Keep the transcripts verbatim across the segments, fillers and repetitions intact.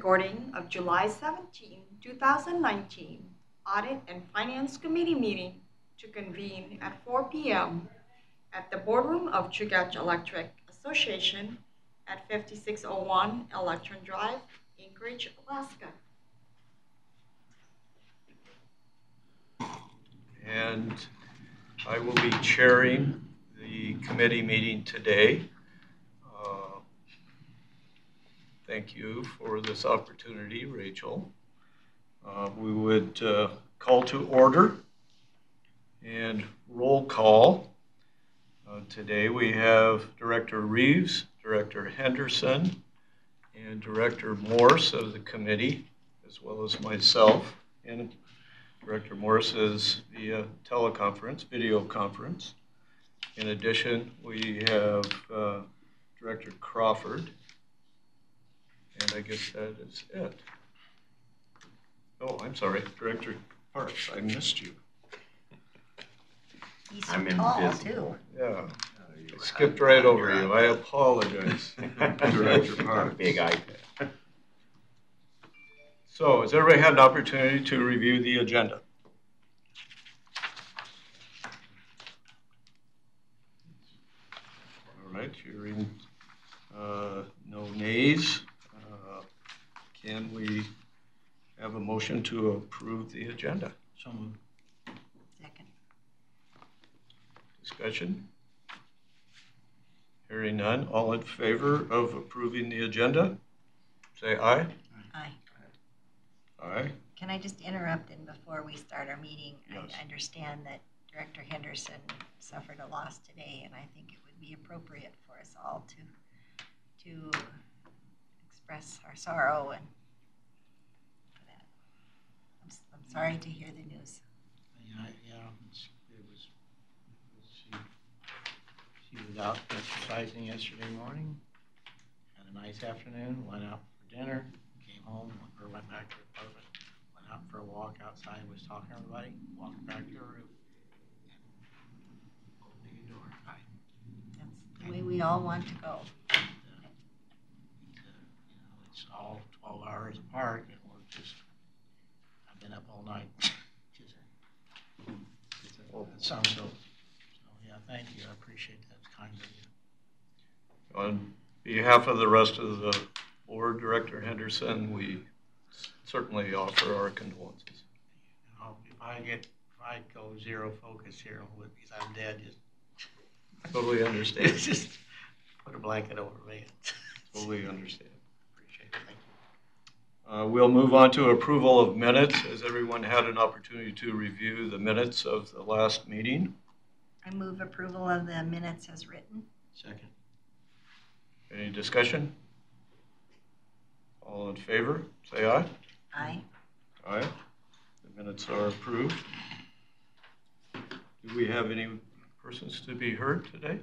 recording of July seventeenth, two thousand nineteen Audit and Finance Committee meeting to convene at four p m at the boardroom of Chugach Electric Association at fifty-six oh one Electron Drive, Anchorage, Alaska. And I will be chairing the committee meeting today. Uh, thank you for this opportunity, Rachel. Uh, we would uh, call to order and roll call. Uh, today we have Director Reeves, Director Henderson, and Director Morse of the committee, as well as myself. And Director Morse is via teleconference, video conference. In addition, we have uh, Director Crawford, and I guess that is it. Oh, I'm sorry, Director Parks, I missed you. He's so tall, too. Yeah, I skipped right over you. I apologize, Director Parks. Big eye. So, has everybody had an opportunity to review the agenda? All right, hearing uh, no nays, uh, can we have a motion to approve the agenda? So moved. Second. Discussion? Hearing none, all in favor of approving the agenda, say aye. Aye. Aye. Can I just interrupt and before we start our meeting? Yes. I understand that Director Henderson suffered a loss today, and I think it would be appropriate for us all to to express our sorrow and for that. I'm, I'm sorry to hear the news. Yeah, yeah, it's, it was, she, she was out exercising yesterday morning, had a nice afternoon, went out for dinner, came home, or went back to her apartment, went out for a walk outside, was talking to everybody, walked back to her room, and opened the door. Hi. That's the way we all want to go. And, uh, you know, it's all twelve hours apart, and we're just, I've been up all night. Just, it sounds so, so, yeah, thank you, I appreciate that, it's kind of you. On behalf of the rest of the board, Director Henderson, we certainly offer our condolences. You know, if I get, if I go zero focus here, because I'm dead, just Totally understand. just put a blanket over me. Totally understand. Appreciate it, thank you. Uh, we'll move on to approval of minutes. Has everyone had an opportunity to review the minutes of the last meeting? I move approval of the minutes as written. Second. Any discussion? All in favor, say aye. Aye. Aye. The minutes are approved. Do we have any persons to be heard today?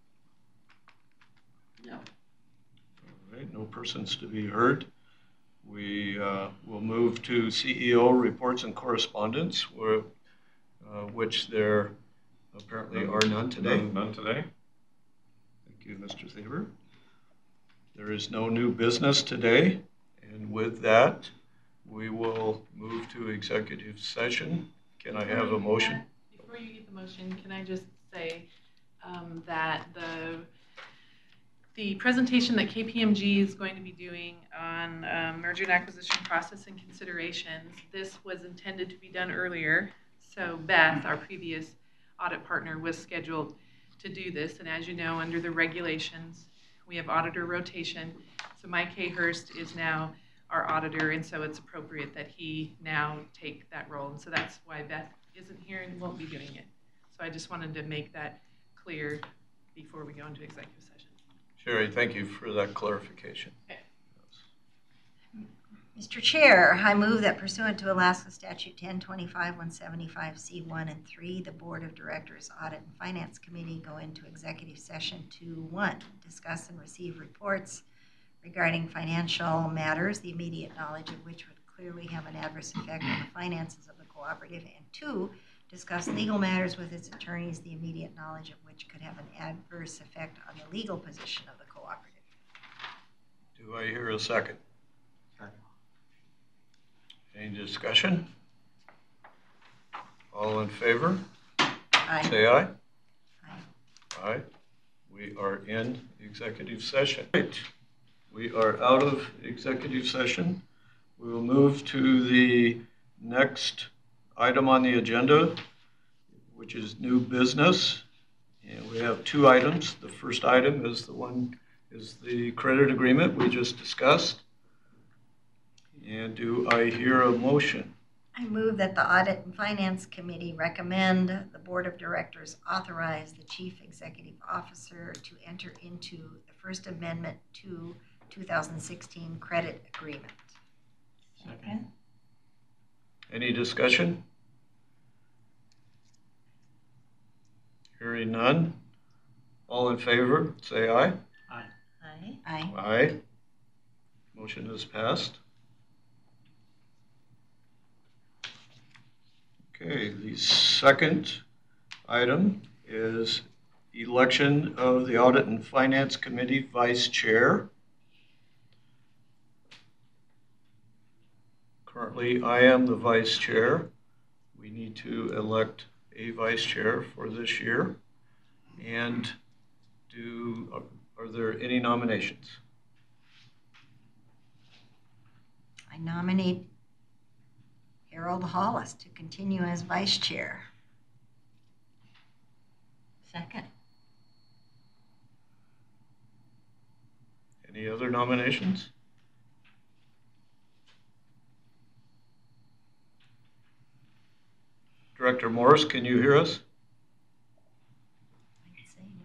No. All right, no persons to be heard. We uh, will move to C E O reports and correspondence, where, uh, which there apparently are none today. None, none today. Thank you, Mister Thaber. There is no new business today, and with that, we will move to executive session. Can I have a motion? Before you get the motion, can I just say um, that the the presentation that K P M G is going to be doing on um, merger and acquisition process and considerations, this was intended to be done earlier. So Beth, our previous audit partner, was scheduled to do this. And as you know, under the regulations, we have auditor rotation. So Mike Hayhurst is now our auditor, and so it's appropriate that he now take that role. And so that's why Beth isn't here and won't be doing it. So I just wanted to make that clear before we go into executive session. Sherry, thank you for that clarification. Okay. Mister Chair, I move that pursuant to Alaska Statute ten twenty-five one seventy-five C one and three, the Board of Directors Audit and Finance Committee go into executive session to, one, discuss and receive reports regarding financial matters, the immediate knowledge of which would clearly have an adverse effect on the finances of the cooperative, and two, discuss legal matters with its attorneys, the immediate knowledge of which could have an adverse effect on the legal position of the cooperative. Do I hear a second? Second. discussion? All in favor? Aye. Say aye. Aye. Aye. We are in executive session. Right. We are out of executive session. We will move to the next item on the agenda, which is new business. And we have two items. The first item is the one is the credit agreement we just discussed. And do I hear a motion? I move that the Audit and Finance Committee recommend the Board of Directors authorize the Chief Executive Officer to enter into the First Amendment to two thousand sixteen Credit Agreement. Second. Any discussion? Hearing none. All in favor, say aye. Aye. Aye. Aye. Aye. Motion is passed. Okay, the second item is election of the Audit and Finance Committee Vice Chair. Currently, I am the Vice Chair. We need to elect a Vice Chair for this year. And do, are there any nominations? I nominate Harold Hollis to continue as Vice Chair. Second. Any other nominations? Director Morris, can you hear us? I can say no.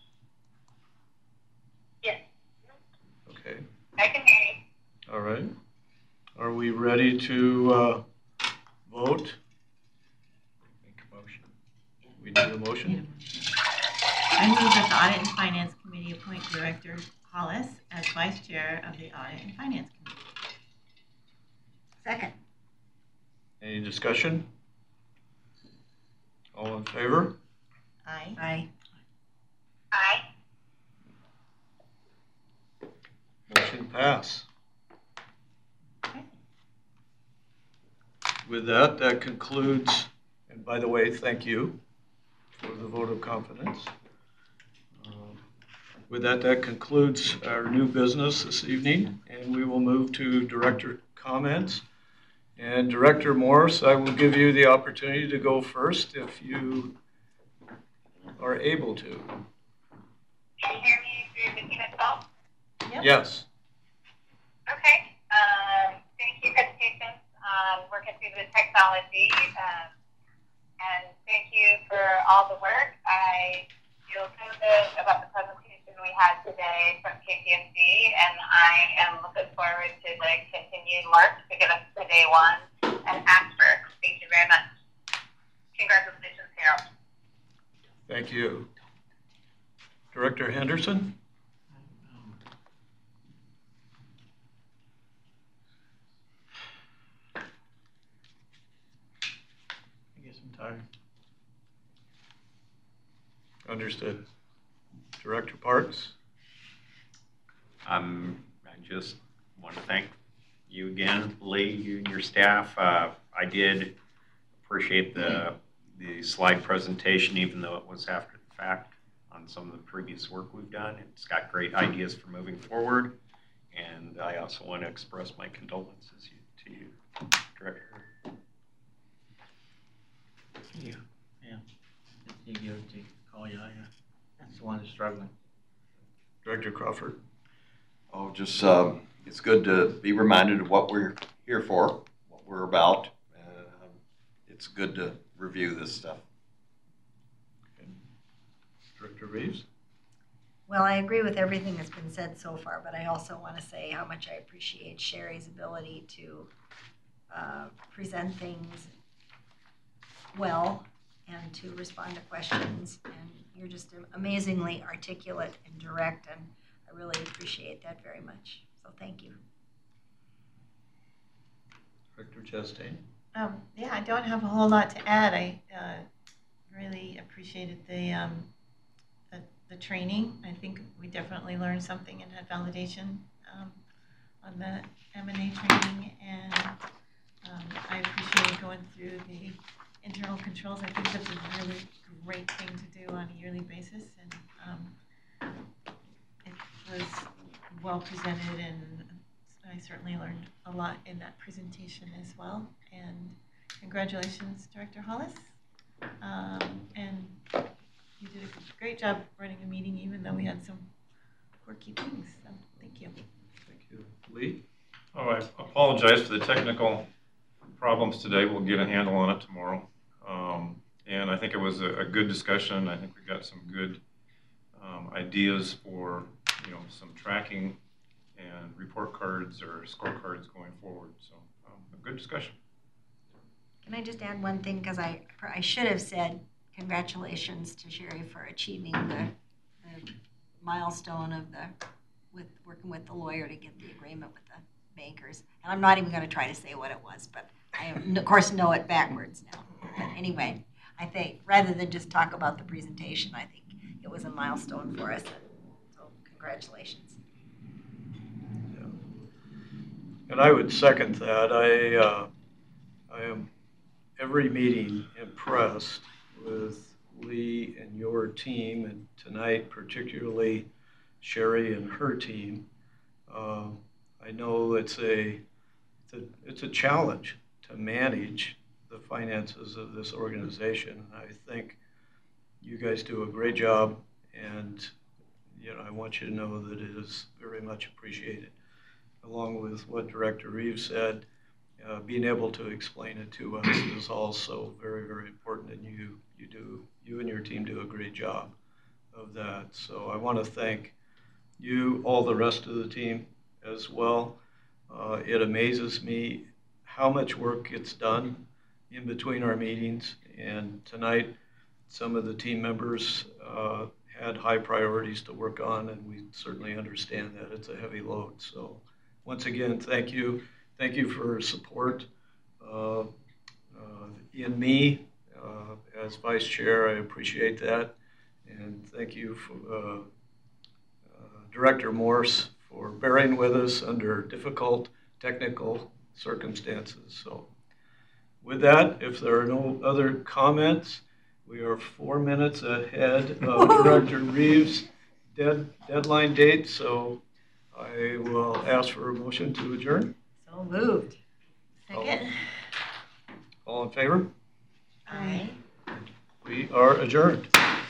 Yes, Okay, I can hear you. all right. Are we ready to uh, vote? Make a motion. We need a motion? I move that the Audit and Finance Committee appoint Director Hollis as Vice Chair of the Audit and Finance Committee. Second. Any discussion? All in favor? Aye. Aye. Aye. Motion pass. Okay. With that, that concludes, and by the way, thank you for the vote of confidence. Um, With that, that concludes our new business this evening, and we will move to director comments. And Director Morris, I will give you the opportunity to go first if you are able to. Can you hear me through the team itself? Yep. Yes. Okay. Um, thank you, presentations on working through the technology. Um, and thank you for all the work. I feel so good about the presentation we had today from K P M G, and I am looking forward to the continued work to get us to day one and after. Thank you very much. Congratulations, Harold. Thank you. Director Henderson? Um, I guess I'm tired. Understood. Director Parks? Um, I just want to thank you again, Lee, you and your staff. Uh, I did appreciate the, the slide presentation, even though it was after the fact on some of the previous work we've done. It's got great ideas for moving forward. And I also want to express my condolences to you, Director. Yeah, yeah. It's easier to call you, yeah. That's the one who's struggling. Director Crawford? Oh, just, um, it's good to be reminded of what we're here for, what we're about. Uh, it's good to review this stuff. Okay. Director Reeves? Well, I agree with everything that's been said so far, but I also want to say how much I appreciate Sherry's ability to uh, present things well and to respond to questions. And you're just amazingly articulate and direct, and I really appreciate that very much. So thank you. Director Chastain? Um, yeah, I don't have a whole lot to add. I uh, really appreciated the, um, the the training. I think we definitely learned something and had validation um, on the M and A training, and um, through the internal controls. I think that's a really great thing to do on a yearly basis, and um, it was well presented, and I certainly learned a lot in that presentation as well. And congratulations, Director Hollis. Um, and you did a great job running a meeting, even though we had some quirky things. So thank you. Thank you. Lee? Oh, I apologize for the technical problems today. We'll get a handle on it tomorrow. Um, and I think it was a, a good discussion. I think we got some good um, ideas for, you know, some tracking and report cards or scorecards going forward. So um, a good discussion. Can I just add one thing? Because I, I should have said congratulations to Sherry for achieving the, the milestone of the, with working with the lawyer to get the agreement with the bankers. And I'm not even going to try to say what it was, but I, of course, know it backwards now. But anyway, I think rather than just talk about the presentation, I think it was a milestone for us. So congratulations. Yeah. And I would second that. I, uh, I am every meeting impressed with Lee and your team, and tonight particularly Sherry and her team. Uh, I know it's a, it's a it's a challenge to manage the finances of this organization. I think you guys do a great job, and you know I want you to know that it is very much appreciated. Along with what Director Reeves said, uh, being able to explain it to us is also very, very important, and you you do you and your team do a great job of that. So I want to thank you, all the rest of the team as well. Uh, it amazes me how much work gets done in between our meetings, and tonight some of the team members uh, had high priorities to work on, and we certainly understand that it's a heavy load. So once again, thank you. Thank you for support uh, uh, in me uh, as vice chair. I appreciate that. And thank you, for, uh, uh, Director Morse, for bearing with us under difficult technical circumstances. So with that, if there are no other comments, we are four minutes ahead of Director Reeves' dead, deadline date. So I will ask for a motion to adjourn. So moved. Second. All in favor? Aye. We are adjourned.